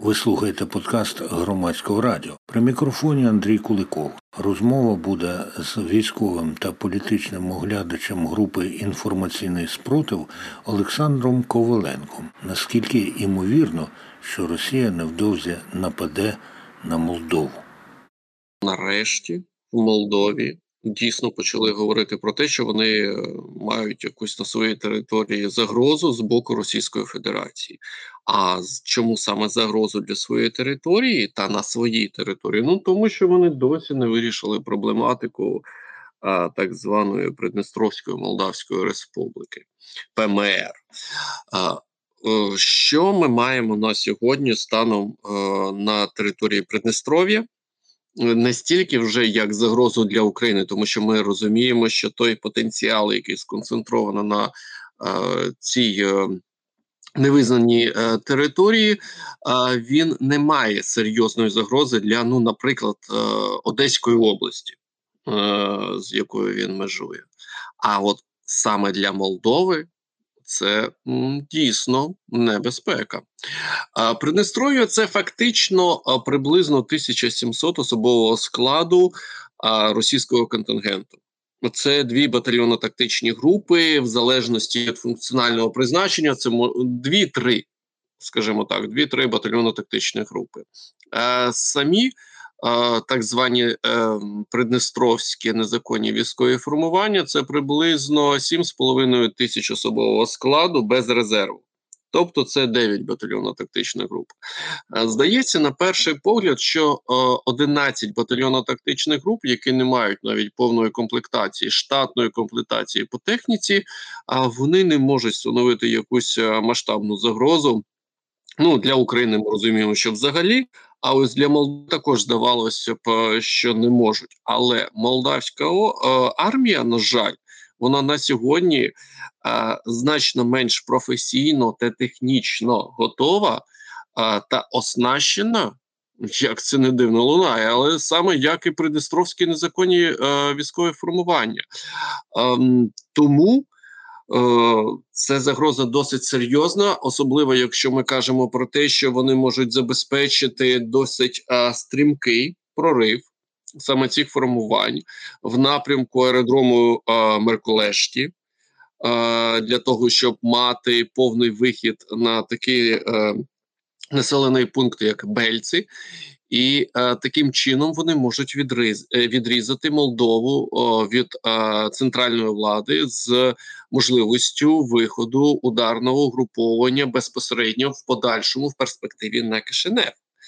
Ви слухаєте подкаст Громадського радіо. При мікрофоні Андрій Куликов. Розмова буде з військовим та політичним оглядачем групи «Інформаційний спротив» Олександром Коваленком. Наскільки імовірно, що Росія невдовзі нападе на Молдову? Нарешті в Молдові дійсно почали говорити про те, що вони мають якусь на своїй території загрозу з боку Російської Федерації. А чому саме загрозу для своєї території та на своїй території? Ну тому що вони досі не вирішили проблематику так званої Придністровської Молдавської Республіки ПМР. Що ми маємо на сьогодні станом на території Придністров'я? Не стільки вже як загрозу для України, тому що ми розуміємо, що той потенціал, який сконцентровано на цій невизнаній території, він не має серйозної загрози для, наприклад, Одеської області, з якою він межує. А от саме для Молдови це дійсно небезпека. Придністров'я – це фактично приблизно 1700 особового складу російського контингенту. Це 2 батальйонно-тактичні групи, в залежності від функціонального призначення, це 2-3, скажімо так, 2-3 батальйонно-тактичні групи. Самі так звані придністровські незаконні військові формування – це приблизно 7,5 тисяч особового складу без резерву. Тобто це 9 батальйонно-тактичних груп. Здається, на перший погляд, що 11 батальйонно-тактичних груп, які не мають навіть повної комплектації, штатної комплектації по техніці, вони не можуть становити якусь масштабну загрозу. Для України ми розуміємо, що взагалі, а ось для Молдови також здавалося б, що не можуть. Але молдавська армія, на жаль, вона на сьогодні значно менш професійно та технічно готова та оснащена, як це не дивно лунає, але саме як і придністровські незаконні військові формування. Тому це загроза досить серйозна, особливо якщо ми кажемо про те, що вони можуть забезпечити досить стрімкий прорив саме цих формувань в напрямку аеродрому Меркулешті, для того, щоб мати повний вихід на такі населений пункт, як Бельці, і таким чином вони можуть відрізати Молдову від центральної влади з можливістю виходу ударного угруповання безпосередньо в подальшому, в перспективі на Кишинев.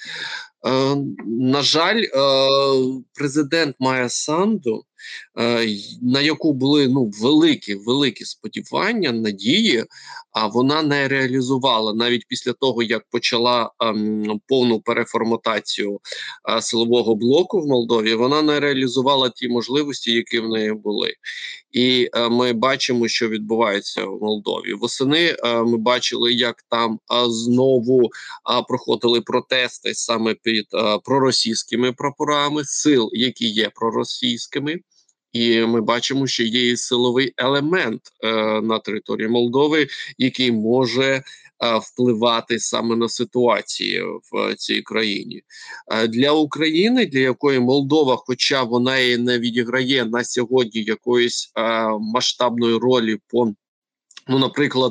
На жаль, президент Майя Санду, на яку були великі сподівання, надії, а вона не реалізувала навіть після того, як почала повну переформатацію силового блоку в Молдові, вона не реалізувала ті можливості, які в неї були. І ми бачимо, що відбувається в Молдові. Восени ми бачили, як там знову проходили протести саме під проросійськими прапорами сил, які є проросійськими. І ми бачимо, що є і силовий елемент на території Молдови, який може впливати саме на ситуацію в цій країні. Для України, для якої Молдова, хоча вона і не відіграє на сьогодні якоїсь масштабної ролі по, наприклад,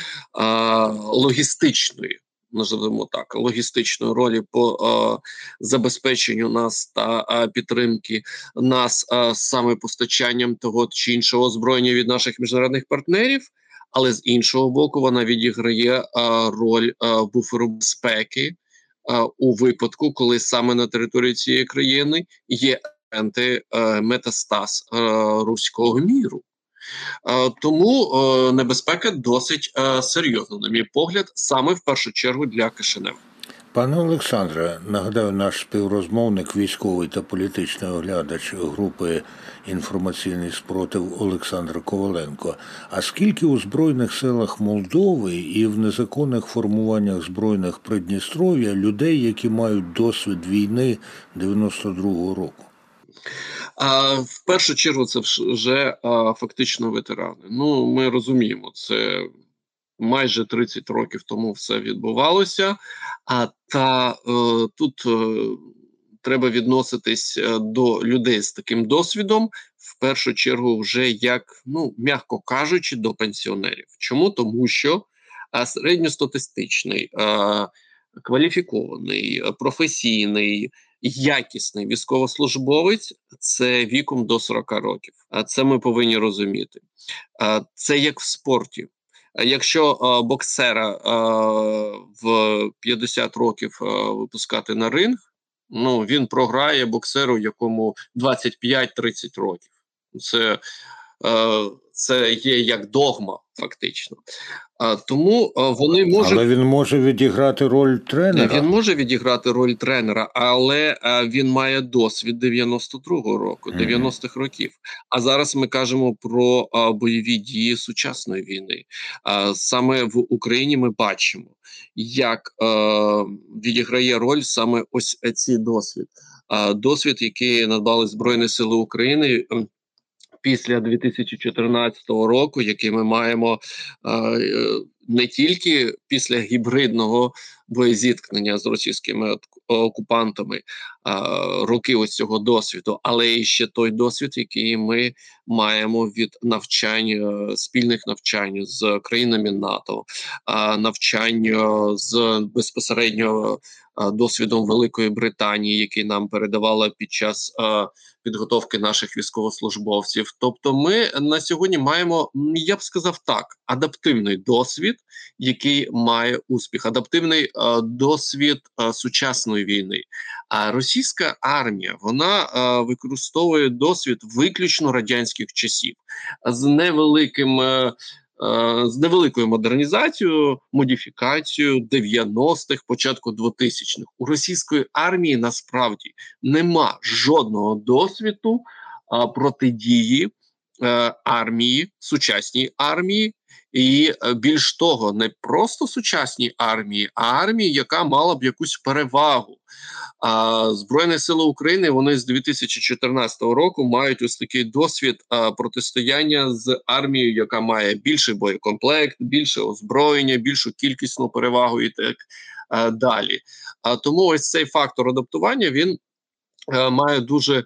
логістичної ролі по забезпеченню нас та підтримки нас саме постачанням того чи іншого озброєння від наших міжнародних партнерів, але з іншого боку вона відіграє роль буферу безпеки у випадку, коли саме на території цієї країни є метастаз руського міру. Тому небезпека досить серйозна, на мій погляд, саме в першу чергу для Кишинева. Пане Олександре, нагадаю, наш співрозмовник, військовий та політичний оглядач групи «Інформаційний спротив» Олександр Коваленко. А скільки у Збройних силах Молдови і в незаконних формуваннях збройних Придністров'я людей, які мають досвід війни 92-го року? В першу чергу це вже фактично ветерани. Ми розуміємо, це майже 30 років тому все відбувалося. Тут треба відноситись до людей з таким досвідом, в першу чергу, вже як, ну, м'яко кажучи, до пенсіонерів. Чому? Тому що середньостатистичний, кваліфікований, професійний, якісний військовослужбовець – це віком до 40 років. А це ми повинні розуміти. Це як в спорті. Якщо боксера в 50 років випускати на ринг, ну, він програє боксеру, якому 25-30 років. Це є як догма, фактично. Тому вони можуть... Але він може відіграти роль тренера? Він може відіграти роль тренера, але він має досвід 92-го року, 90-х років. А зараз ми кажемо про бойові дії сучасної війни. Саме в Україні ми бачимо, як відіграє роль саме ось цей досвід. Досвід, який надбали Збройні Сили України після 2014 року, який ми маємо не тільки після гібридного боєзіткнення з російськими окупантами, роки ось цього досвіду, але і ще той досвід, який ми маємо від навчань, спільних навчань з країнами НАТО, навчань з безпосередньо досвідом Великої Британії, який нам передавала під час підготовки наших військовослужбовців. Тобто ми на сьогодні маємо, я б сказав так, адаптивний досвід, який має успіх, адаптивний досвід сучасної війни. А російська армія, вона використовує досвід виключно радянських часів з невеликою модернізацією, модифікацією 90-х, початку 2000-х. У російської армії насправді нема жодного досвіду протидії армії, сучасній армії, і більш того, не просто сучасній армії, а армії, яка мала б якусь перевагу. Збройні Сили України, вони з 2014 року мають ось такий досвід протистояння з армією, яка має більший боєкомплект, більше озброєння, більшу кількісну перевагу і так далі. Тому ось цей фактор адаптування, він має дуже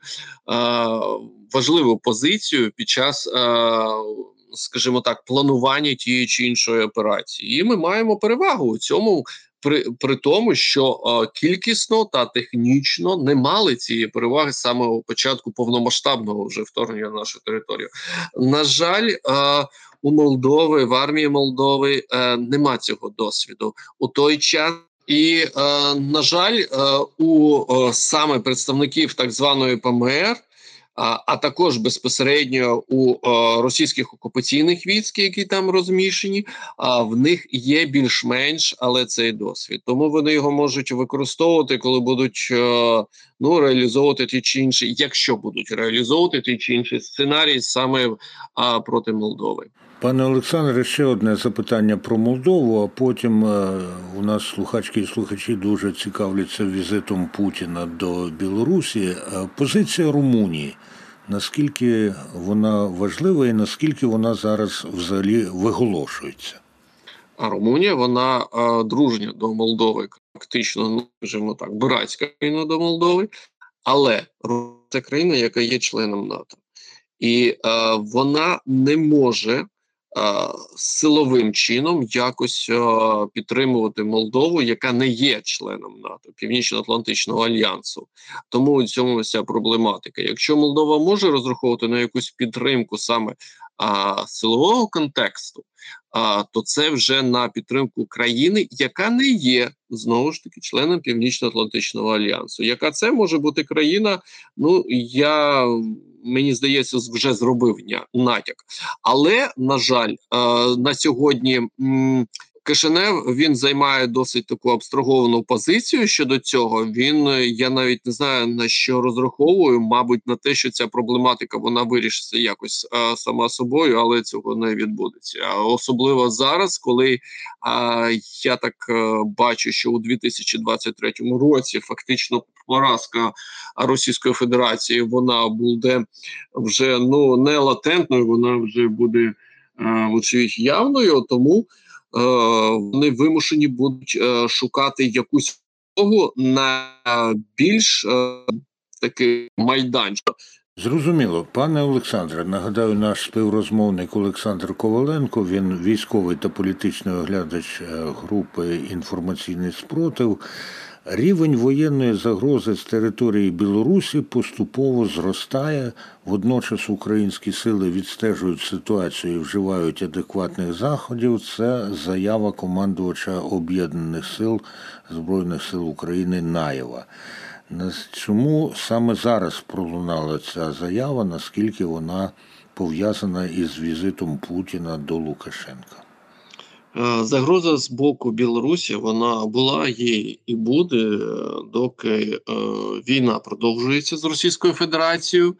важливу позицію під час, скажімо так, планування тієї чи іншої операції. І ми маємо перевагу у цьому, при тому, що кількісно та технічно не мали цієї переваги саме у початку повномасштабного вже вторгнення на нашу територію. На жаль, у Молдови, в армії Молдови нема цього досвіду. У той час і, на жаль, у саме представників так званої ПМР, а також безпосередньо у російських окупаційних військ, які там розміщені, в них є більш-менш, але цей досвід. Тому вони його можуть використовувати, коли будуть реалізовувати ті чи інші, якщо будуть реалізовувати ті чи інші сценарії саме проти Молдови. Пане Олександре, ще одне запитання про Молдову, а потім у нас слухачки і слухачі дуже цікавляться візитом Путіна до Білорусі. Позиція Румунії, наскільки вона важлива і наскільки вона зараз взагалі виголошується? А Румунія, вона дружня до Молдови, фактично, скажімо так, братська країна до Молдови, але це країна, яка є членом НАТО. І вона не може силовим чином якось підтримувати Молдову, яка не є членом НАТО, Північно-Атлантичного альянсу. Тому у цьому вся проблематика. Якщо Молдова може розраховувати на якусь підтримку саме силового контексту, то це вже на підтримку країни, яка не є, знову ж таки, членом Північно-Атлантичного альянсу. Яка це може бути країна, мені здається, вже зробив натяк. Але, на жаль, на сьогодні Кишинев, він займає досить таку абстраговану позицію щодо цього. Я навіть не знаю, на що розраховую, мабуть, на те, що ця проблематика, вона вирішиться якось сама собою, але цього не відбудеться. Особливо зараз, коли я так бачу, що у 2023 році фактично поразка Російської Федерації, вона буде вже не латентною, вона вже буде, очевидь, явною, тому вони вимушені будуть шукати якусь дорогу на більш такий майданчик. Зрозуміло. Пане Олександре, нагадаю, наш співрозмовник Олександр Коваленко, він військовий та політичний оглядач групи «Інформаційний спротив». Рівень воєнної загрози з території Білорусі поступово зростає. Водночас українські сили відстежують ситуацію і вживають адекватних заходів. Це заява командувача Об'єднаних сил Збройних сил України Наєва. Чому саме зараз пролунала ця заява, наскільки вона пов'язана із візитом Путіна до Лукашенка? Загроза з боку Білорусі, вона була, є і буде, доки війна продовжується з Російською Федерацією,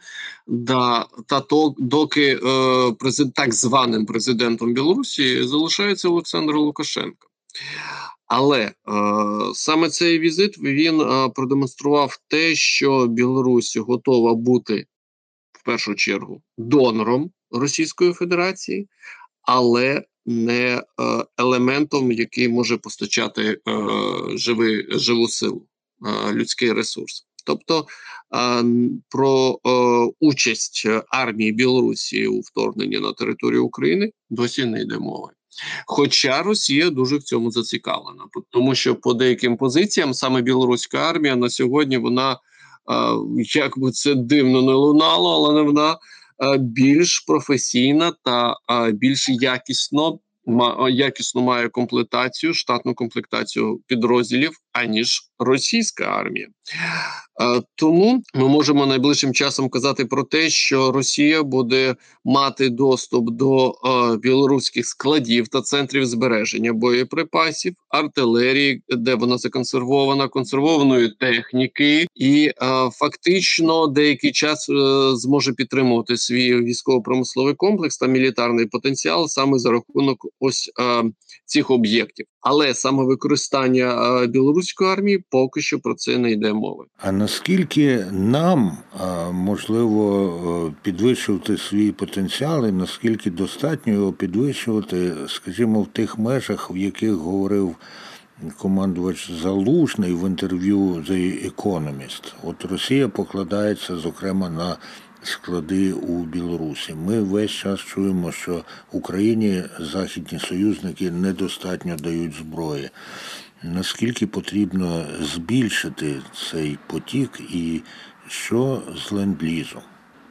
доки так званим президентом Білорусі залишається Олександр Лукашенко. Але саме цей візит, він продемонстрував те, що Білорусь готова бути, в першу чергу, донором Російської Федерації, але не елементом, який може постачати живу силу, людський ресурс. Тобто про участь армії Білорусі у вторгненні на територію України досі не йде мови. Хоча Росія дуже в цьому зацікавлена, тому що по деяким позиціям саме білоруська армія на сьогодні, вона, як би це дивно не лунало, але вона більш професійна та більш якісно має комплектацію, штатну комплектацію підрозділів, аніж російська армія. Тому ми можемо найближчим часом казати про те, що Росія буде мати доступ до білоруських складів та центрів збереження боєприпасів, артилерії, де вона законсервована, консервованої техніки, і фактично деякий час зможе підтримувати свій військово-промисловий комплекс та мілітарний потенціал саме за рахунок ось цих об'єктів. Але саме використання білоруської армії поки що про це не йде мови. А наскільки нам можливо підвищувати свій потенціал і наскільки достатньо його підвищувати, скажімо, в тих межах, в яких говорив командувач Залужний в інтерв'ю The Economist? От Росія покладається, зокрема, на склади у Білорусі. Ми весь час чуємо, що Україні західні союзники недостатньо дають зброї. Наскільки потрібно збільшити цей потік і що з ленд-лізом?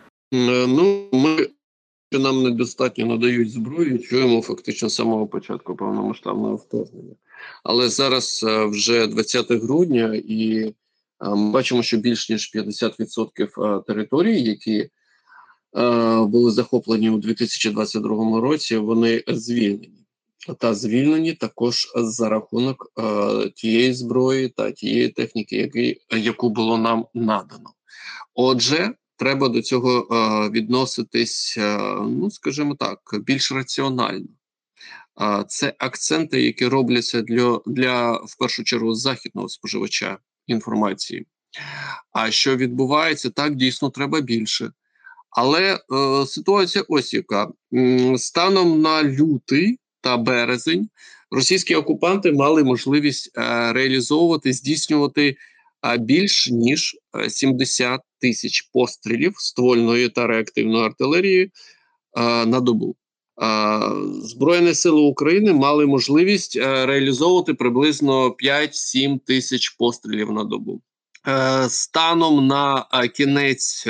Що нам недостатньо надають зброю, чуємо фактично з самого початку повномасштабного вторгнення. Але зараз вже 20 грудня і ми бачимо, що більш ніж 50% територій, які були захоплені у 2022 році, вони звільнені. Та звільнені також за рахунок тієї зброї та тієї техніки, яку було нам надано. Отже, треба до цього відноситись, скажімо так, більш раціонально. Це акценти, які робляться для в першу чергу, західного споживача інформації. А що відбувається, так, дійсно, треба більше. Але ситуація ось яка. Станом на лютий та березень російські окупанти мали можливість здійснювати більш ніж 70 тисяч пострілів ствольної та реактивної артилерії на добу. Збройні сили України мали можливість реалізовувати приблизно 5-7 тисяч пострілів на добу. Станом на кінець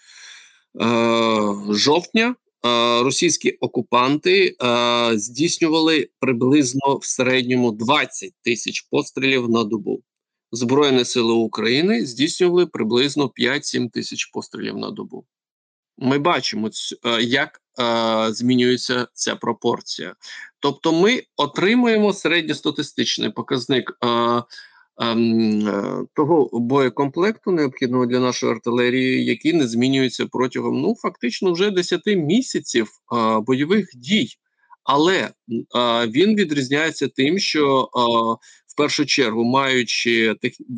жовтня російські окупанти здійснювали приблизно в середньому 20 тисяч пострілів на добу. Збройні сили України здійснювали приблизно 5-7 тисяч пострілів на добу. Ми бачимо, як змінюється ця пропорція. Тобто ми отримуємо середньостатистичний показник того боєкомплекту, необхідного для нашої артилерії, який не змінюється протягом, фактично, вже 10 місяців бойових дій. Але він відрізняється тим, що в першу чергу, маючи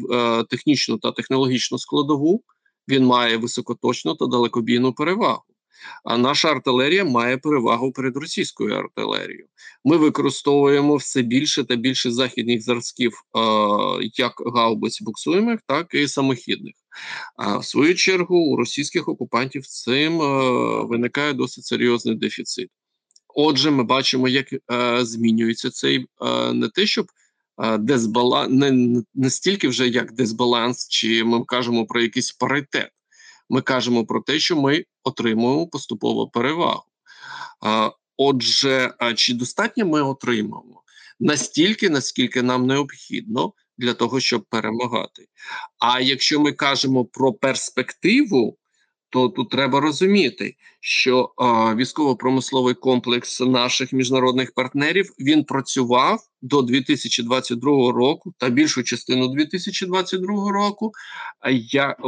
технічну та технологічну складову, він має високоточну та далекобійну перевагу. А наша артилерія має перевагу перед російською артилерією. Ми використовуємо все більше та більше західних зразків, як гаубиць буксуємих, так і самохідних. А в свою чергу у російських окупантів цим виникає досить серйозний дефіцит. Отже, ми бачимо, як змінюється цей не те, щоб дисбаланс, не стільки вже як дисбаланс, чи ми кажемо про якийсь паритет. Ми кажемо про те, що ми отримуємо поступово перевагу. Отже, чи достатньо ми отримаємо? Настільки, наскільки нам необхідно для того, щоб перемагати. А якщо ми кажемо про перспективу, то тут треба розуміти, що військово-промисловий комплекс наших міжнародних партнерів, він працював до 2022 року та більшу частину 2022 року, як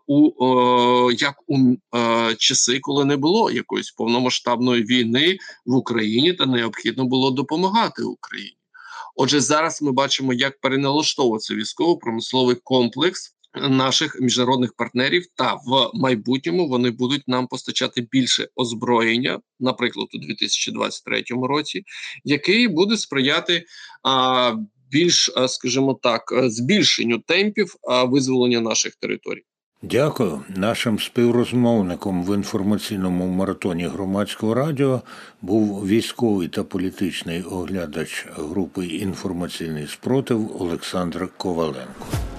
у часи, коли не було якоїсь повномасштабної війни в Україні та необхідно було допомагати Україні. Отже, зараз ми бачимо, як переналаштовується військово-промисловий комплекс наших міжнародних партнерів, та в майбутньому вони будуть нам постачати більше озброєння, наприклад, у 2023 році, який буде сприяти більш, скажімо так, збільшенню темпів визволення наших територій. Дякую. Нашим співрозмовником в інформаційному маратоні Громадського радіо був військовий та політичний оглядач групи «Інформаційний спротив» Олександр Коваленко.